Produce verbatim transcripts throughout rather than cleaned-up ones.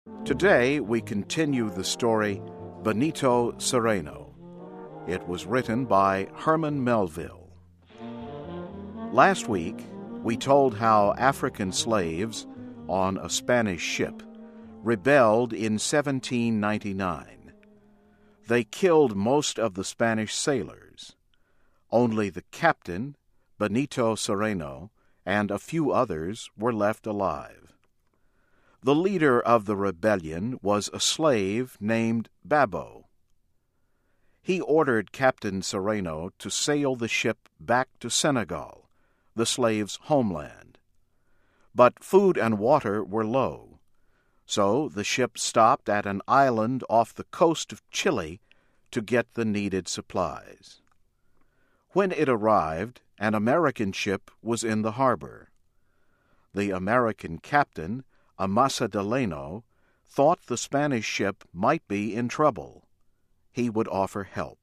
Today we continue the story Benito Cereno. It was written by Herman Melville. Last week we told how African slaves on a Spanish ship rebelled in seventeen ninety-nine. They killed most of the Spanish sailors. Only the captain, Benito Cereno, and a few others were left alive. The leader of the rebellion was a slave named Babo. He ordered Captain Cereno to sail the ship back to Senegal, the slave's homeland. But food and water were low, so the ship stopped at an island off the coast of Chile to get the needed supplies. When it arrived, an American ship was in the harbor. The American captain, Amasa Delano, thought the Spanish ship might be in trouble. He would offer help.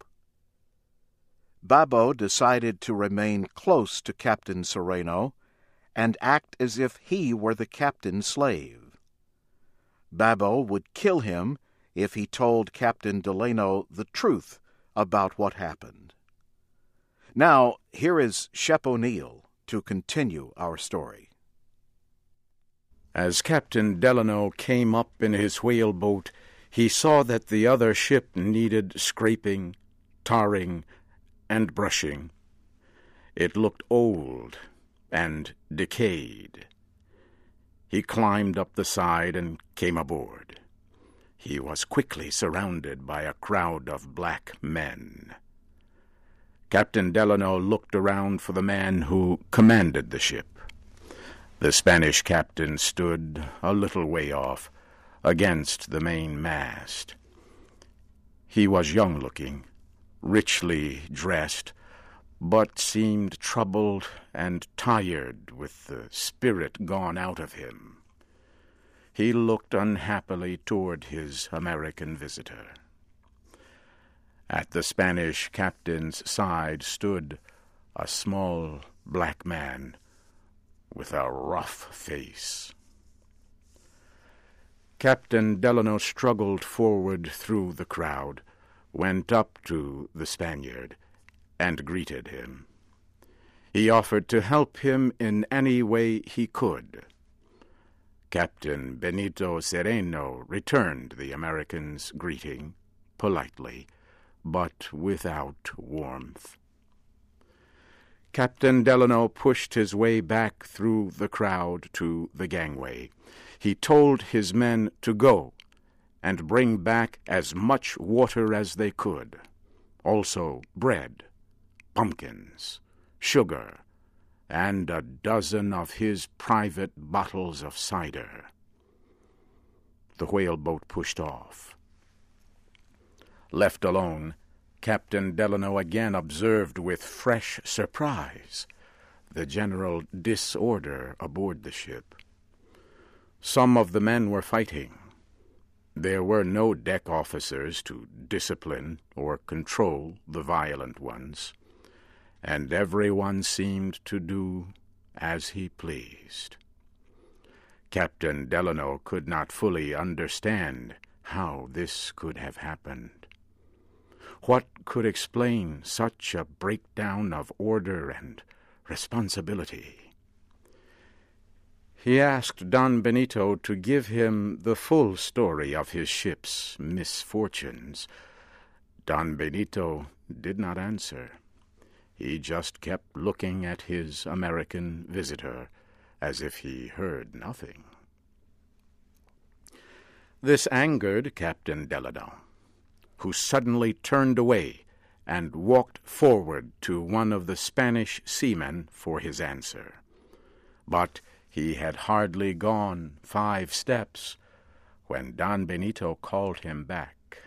Babo decided to remain close to Captain Cereno and act as if he were the captain's slave. Babo would kill him if he told Captain Delano the truth about what happened. Now, here is Shep O'Neill to continue our story. As Captain Delano came up in his whaleboat, he saw that the other ship needed scraping, tarring, and brushing. It looked old and decayed. He climbed up the side and came aboard. He was quickly surrounded by a crowd of black men. Captain Delano looked around for the man who commanded the ship. The Spanish captain stood a little way off, against the main mast. He was young-looking, richly dressed, but seemed troubled and tired with the spirit gone out of him. He looked unhappily toward his American visitor. At the Spanish captain's side stood a small black man with a rough face. Captain Delano struggled forward through the crowd, went up to the Spaniard, and greeted him. He offered to help him in any way he could. Captain Benito Cereno returned the American's greeting politely, but without warmth. Captain Delano pushed his way back through the crowd to the gangway. He told his men to go and bring back as much water as they could, also bread, pumpkins, sugar, and a dozen of his private bottles of cider. The whaleboat pushed off. Left alone, Captain Delano again observed with fresh surprise the general disorder aboard the ship. Some of the men were fighting. There were no deck officers to discipline or control the violent ones, and everyone seemed to do as he pleased. Captain Delano could not fully understand how this could have happened. What could explain such a breakdown of order and responsibility? He asked Don Benito to give him the full story of his ship's misfortunes. Don Benito did not answer. He just kept looking at his American visitor as if he heard nothing. This angered Captain Delano, who suddenly turned away and walked forward to one of the Spanish seamen for his answer. But he had hardly gone five steps when Don Benito called him back.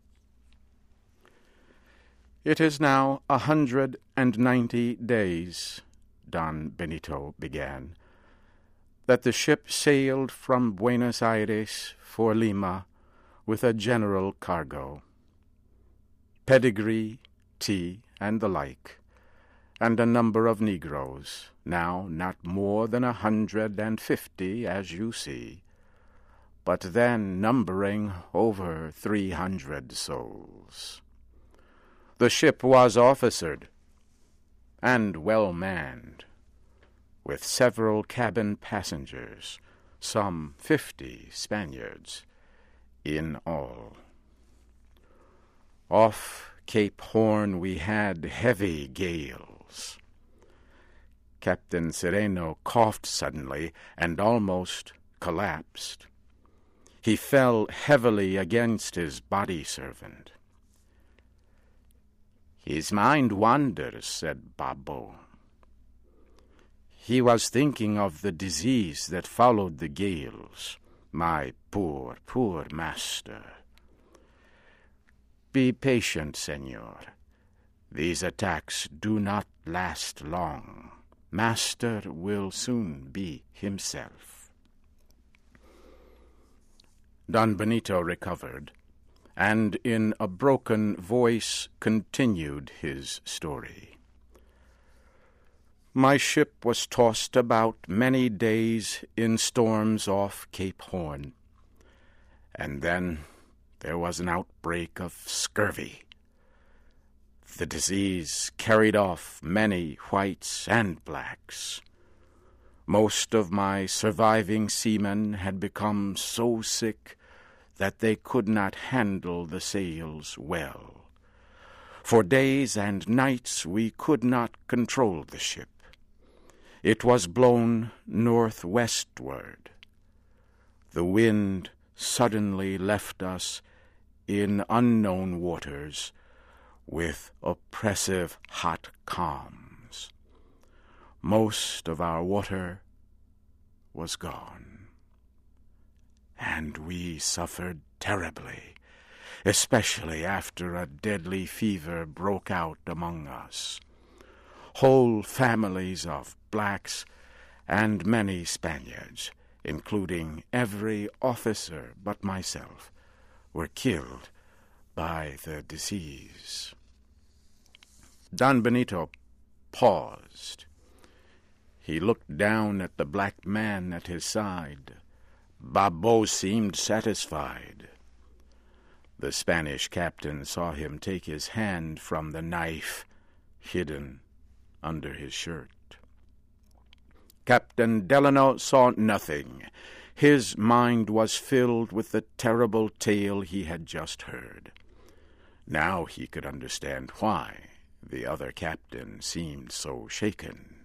"It is now a hundred and ninety days," Don Benito began, "that the ship sailed from Buenos Aires for Lima with a general cargo. Pedigree, tea, and the like, and a number of Negroes, now not more than a hundred and fifty, as you see, but then numbering over three hundred souls. The ship was officered and well manned, with several cabin passengers, some fifty Spaniards in all. Off Cape Horn we had heavy gales. Captain Sereno coughed suddenly and almost collapsed. He fell heavily against his body servant. "His mind wanders," said Babo. "He was thinking of the disease that followed the gales. My poor, poor master. Be patient, senor. These attacks do not last long. Master will soon be himself." Don Benito recovered, and in a broken voice continued his story. "My ship was tossed about many days in storms off Cape Horn, and then there was an outbreak of scurvy. The disease carried off many whites and blacks. Most of my surviving seamen had become so sick that they could not handle the sails well. For days and nights we could not control the ship. It was blown northwestward. The wind suddenly left us in unknown waters with oppressive hot calms. Most of our water was gone, and we suffered terribly, especially after a deadly fever broke out among us. Whole families of blacks and many Spaniards, including every officer but myself, were killed by the disease." Don Benito paused. He looked down at the black man at his side. Babo seemed satisfied. The Spanish captain saw him take his hand from the knife hidden under his shirt. Captain Delano saw nothing. His mind was filled with the terrible tale he had just heard. Now he could understand why the other captain seemed so shaken.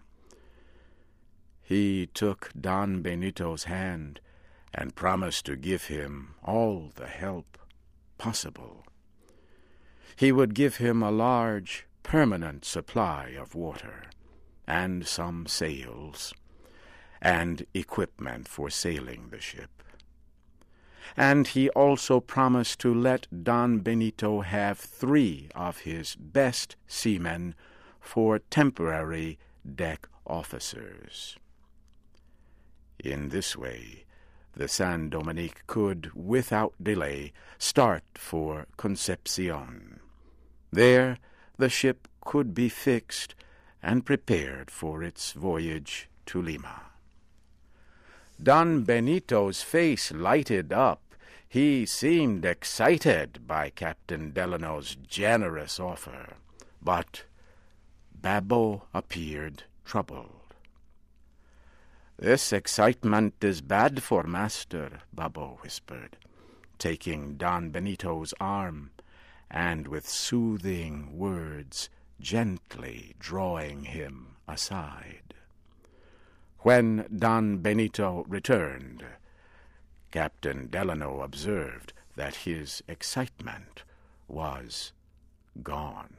He took Don Benito's hand and promised to give him all the help possible. He would give him a large, permanent supply of water, and some sails, and equipment for sailing the ship. And he also promised to let Don Benito have three of his best seamen for temporary deck officers. In this way, the San Dominique could, without delay, start for Concepcion. There, the ship could be fixed and prepared for its voyage to Lima. Don Benito's face lighted up. He seemed excited by Captain Delano's generous offer, but Babo appeared troubled. "This excitement is bad for master," Babo whispered, taking Don Benito's arm, and with soothing words gently drawing him aside. When Don Benito returned, Captain Delano observed that his excitement was gone.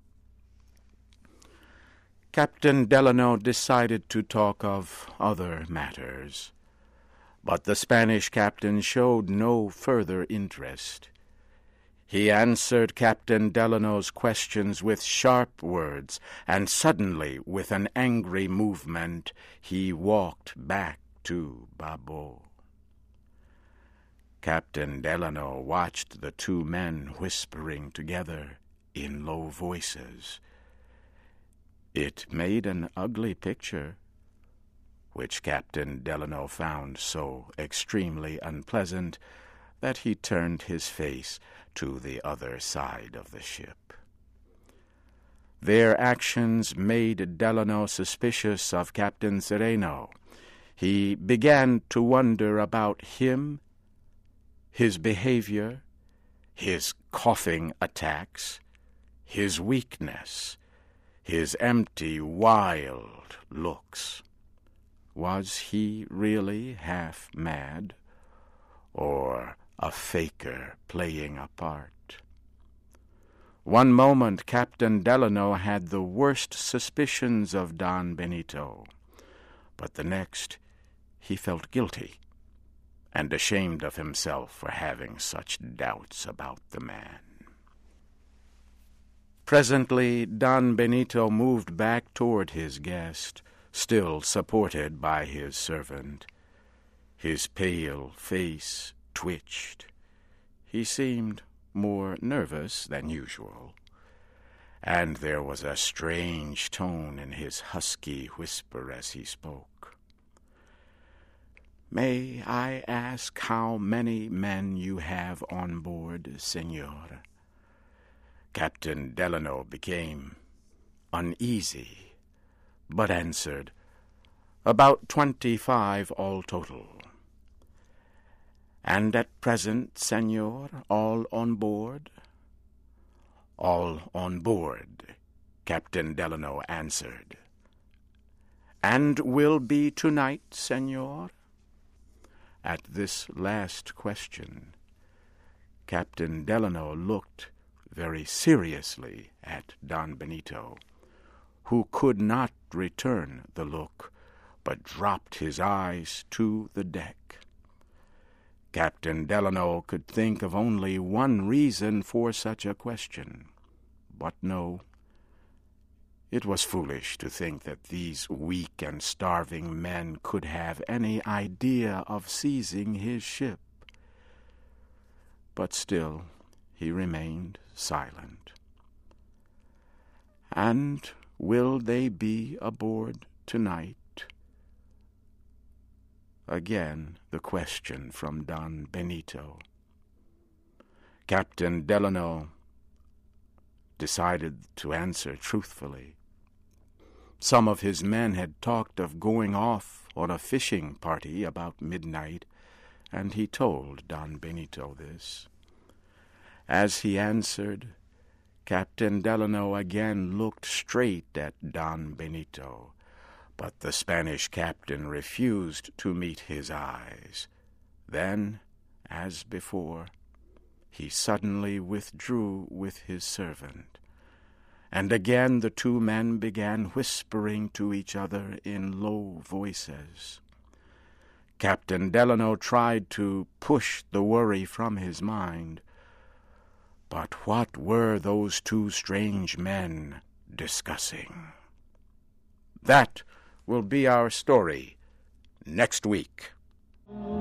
Captain Delano decided to talk of other matters, but the Spanish captain showed no further interest. He answered Captain Delano's questions with sharp words, and suddenly, with an angry movement, he walked back to Babo. Captain Delano watched the two men whispering together in low voices. It made an ugly picture which Captain Delano found so extremely unpleasant that he turned his face to the other side of the ship. Their actions made Delano suspicious of Captain Sereno. He began to wonder about him, his behavior, his coughing attacks, his weakness, his empty, wild looks. Was he really half mad, or a faker playing a part? One moment Captain Delano had the worst suspicions of Don Benito, but the next he felt guilty and ashamed of himself for having such doubts about the man. Presently Don Benito moved back toward his guest, still supported by his servant. His pale face twitched. He seemed more nervous than usual, and there was a strange tone in his husky whisper as he spoke. "May I ask how many men you have on board, Senor?" Captain Delano became uneasy, but answered, "About twenty-five all total." "And at present, Senor, all on board?" "All on board," Captain Delano answered. "And will be tonight, Senor?" At this last question, Captain Delano looked very seriously at Don Benito, who could not return the look, but dropped his eyes to the deck. Captain Delano could think of only one reason for such a question, but no, it was foolish to think that these weak and starving men could have any idea of seizing his ship. But still he remained silent. "And will they be aboard tonight?" Again the question from Don Benito. Captain Delano decided to answer truthfully. Some of his men had talked of going off on a fishing party about midnight, and he told Don Benito this. As he answered, Captain Delano again looked straight at Don Benito, but the Spanish captain refused to meet his eyes. Then, as before, he suddenly withdrew with his servant, and again the two men began whispering to each other in low voices. Captain Delano tried to push the worry from his mind, but what were those two strange men discussing? That will be our story next week.